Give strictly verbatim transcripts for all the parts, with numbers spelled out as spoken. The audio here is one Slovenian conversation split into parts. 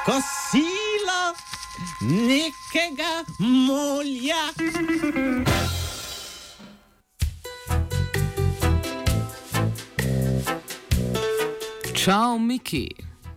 kosilo nekega molja. Čau, Miki.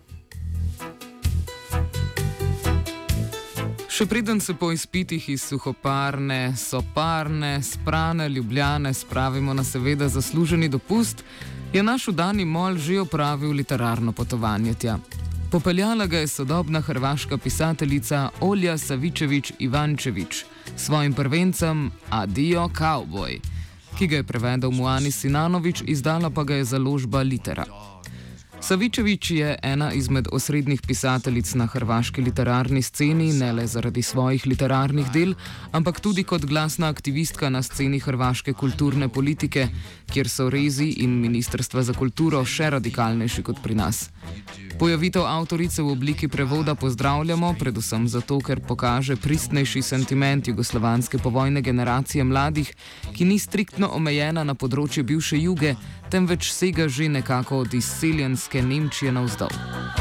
Še preden se po izpitih iz suhoparne, soparne, sprane Ljubljane spravimo na seveda zasluženi dopust, je naš udani mol že opravil literarno potovanje tja. Popeljala ga je sodobna hrvaška pisateljica Olja Savičević Ivančević s svojim prvencem Adio Kauboj, ki ga je prevedel Muanis Sinanović, izdala pa ga je založba Litera. Savičević je ena izmed osrednjih pisateljic na hrvaški literarni sceni, ne le zaradi svojih literarnih del, ampak tudi kot glasna aktivistka na sceni hrvaške kulturne politike, kjer so rezi in ministrstva za kulturo še radikalnejši kot pri nas. Pojavitev avtorice v obliki prevoda pozdravljamo, predvsem zato, ker pokaže pristnejši sentiment jugoslovanske povojne generacije mladih, ki ni striktno omejena na področje bivše Juge, temveč sega že nekako od izseljenske Nemčije navzdol.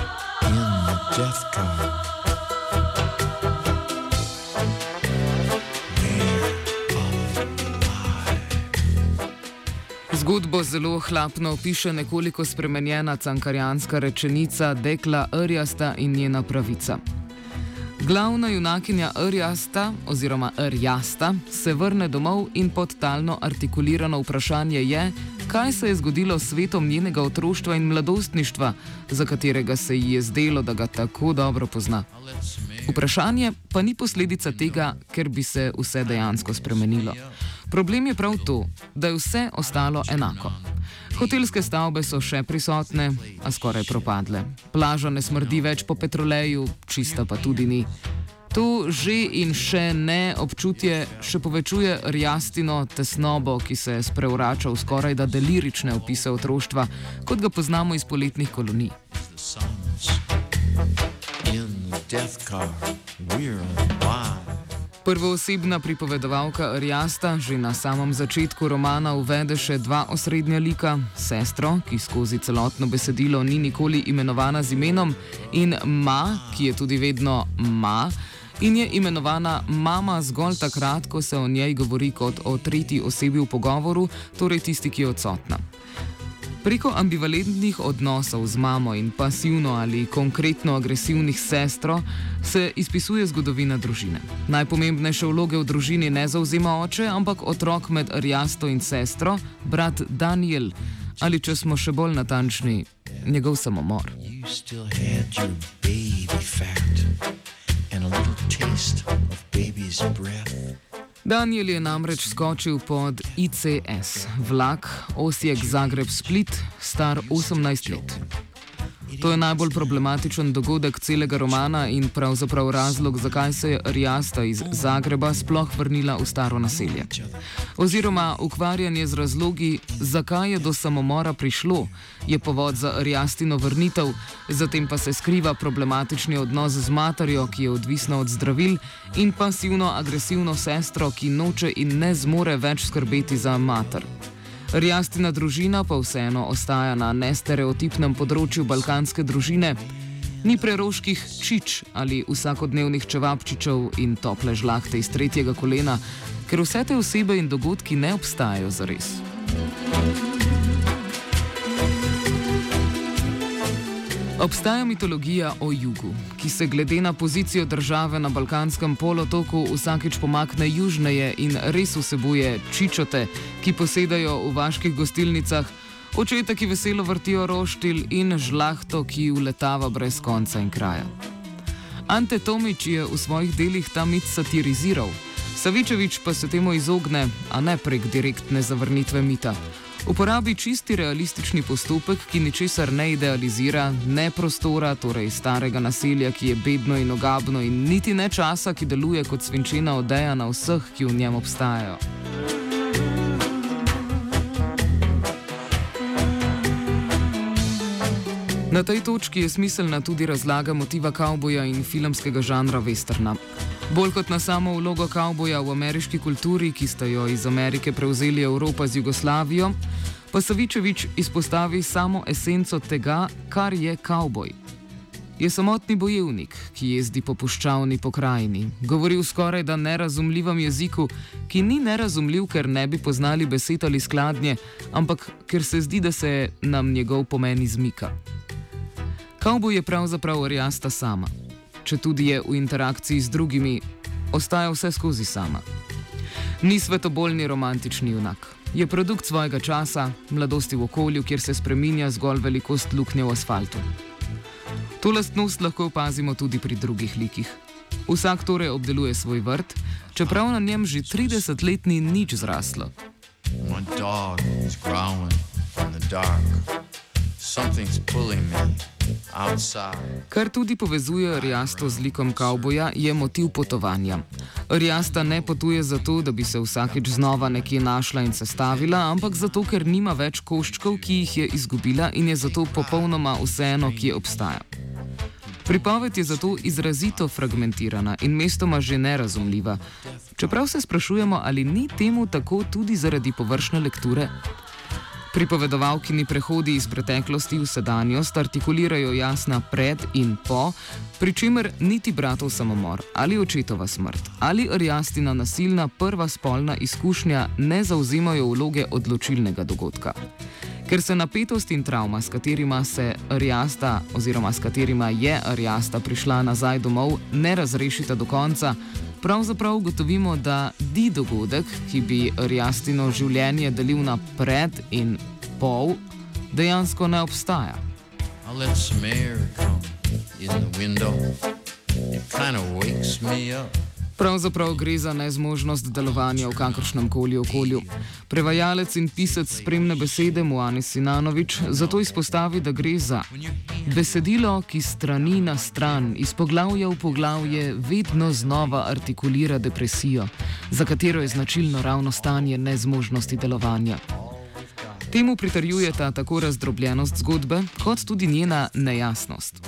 Zgodbo zelo hlapno opiše nekoliko spremenjena cankarjanska rečenica Dekla Rjasta in njena pravica. Glavna junakinja Rjasta oziroma Rjasta se vrne domov in podtalno artikulirano vprašanje je, kaj se je zgodilo s svetom njenega otroštva in mladostništva, za katerega se ji je zdelo, da ga tako dobro pozna. Vprašanje pa ni posledica tega, ker bi se vse dejansko spremenilo. Problem je prav to, da je vse ostalo enako. Hotelske stavbe so še prisotne, a skoraj propadle. Plaža ne smrdi več po petroleju, čista pa tudi ni. To že in še ne občutje še povečuje Rjastino tesnobo, ki se sprevrača v skoraj da delirične opise otroštva, kot ga poznamo iz poletnih kolonij. Prvoosebna pripovedovalka Rjasta že na samem začetku romana uvede še dva osrednja lika, sestro, ki skozi celotno besedilo ni nikoli imenovana z imenom, in ma, ki je tudi vedno ma, in je imenovana mama zgolj takrat, ko se o njej govori kot o tretji osebi v pogovoru, torej tisti, ki je odsotna. Preko ambivalentnih odnosov z mamo in pasivno ali konkretno agresivnih sestro se izpisuje zgodovina družine. Najpomembnejše vloge v družini ne zavzema oče, ampak otrok med Rjasto in sestro, brat Daniel, ali če smo še bolj natančni, njegov samomor. Daniel je namreč skočil pod I C S, vlak Osijek Zagreb Split, star osemnajst let. To je najbolj problematičen dogodek celega romana in pravzaprav razlog, zakaj se je Rjasta iz Zagreba sploh vrnila v staro naselje. Oziroma ukvarjanje z razlogi, zakaj je do samomora prišlo, je povod za Rjastino vrnitev, zatem pa se skriva problematični odnos z materjo, ki je odvisna od zdravil, in pasivno-agresivno sestro, ki noče in ne zmore več skrbeti za mater. Rjastina družina pa vseeno ostaja na nestereotipnem področju balkanske družine. Ni preroških čič ali vsakodnevnih čevapčičev in tople žlahte iz tretjega kolena, ker vse te osebe in dogodki ne obstajajo zares. Obstaja mitologija o jugu, ki se glede na pozicijo države na balkanskem polotoku vsakič pomakne južneje in res vsebuje čičote, ki posedajo v vaških gostilnicah, očeta, ki veselo vrtijo roštilj in žlahto, ki uletava brez konca in kraja. Ante Tomić je v svojih delih ta mit satiriziral, Savičević pa se temu izogne, a ne prek direktne zavrnitve mita. Uporabi čisti realistični postopek, ki ničesar ne idealizira, ne prostora, torej starega naselja, ki je bedno in ogabno, in niti ne časa, ki deluje kot svinčena odeja na vseh, ki v njem obstajajo. Na tej točki je smiselna tudi razlaga motiva kavboja in filmskega žanra westerna. Bolj kot na samo vlogo kavboja v ameriški kulturi, ki sta jo iz Amerike prevzeli Evropa z Jugoslavijo, pa Savičević izpostavi samo esenco tega, kar je kavboj. Je samotni bojevnik, ki jezdi po puščavni pokrajini, govori v skoraj da nerazumljivem jeziku, ki ni nerazumljiv, ker ne bi poznali besed ali skladnje, ampak ker se zdi, da se nam njegov pomen izmika. Kavboj je pravzaprav Ariasta sama. Četudi je v interakciji z drugimi, ostaja vse skozi sama. Ni svetoboljni romantični junak. Je produkt svojega časa, mladosti v okolju, kjer se spreminja zgolj velikost luknje v asfaltu. To lastnost lahko opazimo tudi pri drugih likih. Vsak torej obdeluje svoj vrt, čeprav na njem že trideset let ni nič zraslo. My dog is growling in the dark. Something's pulling me outside. Kar tudi povezuje Ariasto z likom kavboja, je motiv potovanja. Ariasta ne potuje zato, da bi se vsakeč znova nekje našla in sestavila, ampak zato, ker nima več koščkov, ki jih je izgubila in je zato popolnoma vseeno, kje obstaja. Pripoved je zato izrazito fragmentirana in mestoma že nerazumljiva. Čeprav se sprašujemo, ali ni temu tako tudi zaradi površne lekture. Pripovedovalkini prehodi iz preteklosti v sedanjost artikulirajo jasna pred in po, pri čemer niti bratov samomor, ali očetova smrt, ali Ariastina nasilna prva spolna izkušnja ne zauzemajo vloge odločilnega dogodka. Ker se napetost in travma, s katerima se Ariasta oziroma s katerima je Ariasta prišla nazaj domov, ne razrešita do konca, pravzaprav ugotovimo, da di dogodek, ki bi Ariastino življenje delil na pred in pol, dejansko ne obstaja. I let some air come in the window. It kind of wakes me up. Pravzaprav gre za nezmožnost delovanja v kakršnem koli okolju. Prevajalec in pisec spremne besede Muanis Sinanović zato izpostavi, da gre za besedilo, ki strani na stran, iz poglavja v poglavje vedno znova artikulira depresijo, za katero je značilno ravno stanje nezmožnosti delovanja. Temu pritrjujeta tako razdrobljenost zgodbe, kot tudi njena nejasnost.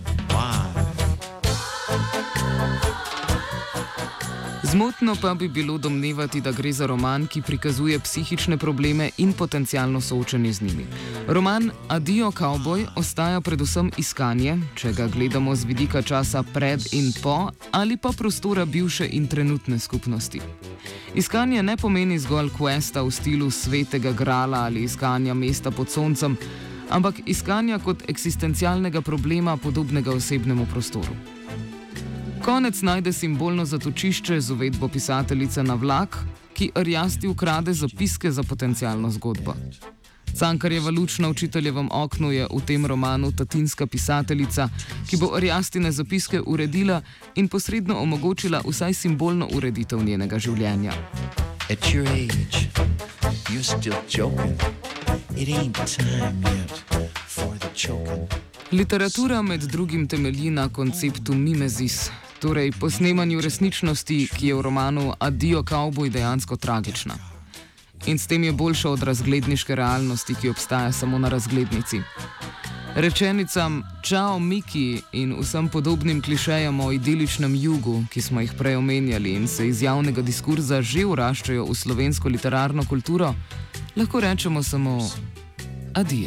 Zmotno pa bi bilo domnevati, da gre za roman, ki prikazuje psihične probleme in potencialno soočenje z njimi. Roman Adijo, kavboj ostaja predvsem iskanje, če ga gledamo z vidika časa pred in po, ali pa prostora bivše in trenutne skupnosti. Iskanje ne pomeni zgolj questa v stilu Svetega grala ali iskanja mesta pod soncem, ampak iskanja kot eksistencialnega problema, podobnega osebnemu prostoru. Konec najde simbolno zatočišče z uvedbo pisateljice na vlak, ki Ariasti ukrade zapiske za potencialno zgodbo. Cankarjeva luč na učiteljevem oknu je v tem romanu tatinska pisateljica, ki bo Ariastine zapiske uredila in posredno omogočila vsaj simbolno ureditev njenega življenja. At your age, you're still joking. It ain't time yet for the choking. Literatura med drugim temelji na konceptu mimezis, torej posnemanju resničnosti, ki je v romanu Adijo, kavboj dejansko tragična. In s tem je boljša od razgledniške realnosti, ki obstaja samo na razglednici. Rečenicam čao Miki in vsem podobnim klišejem o idiličnem jugu, ki smo jih prej omenjali in se iz javnega diskurza že vraščajo v slovensko literarno kulturo, lahko rečemo samo adijo.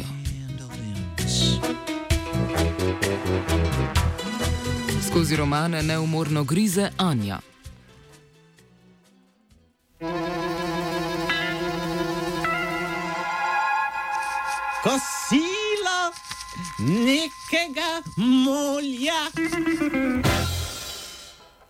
Skozi romane neumorno grize Anja. Kosilo nekega mulja.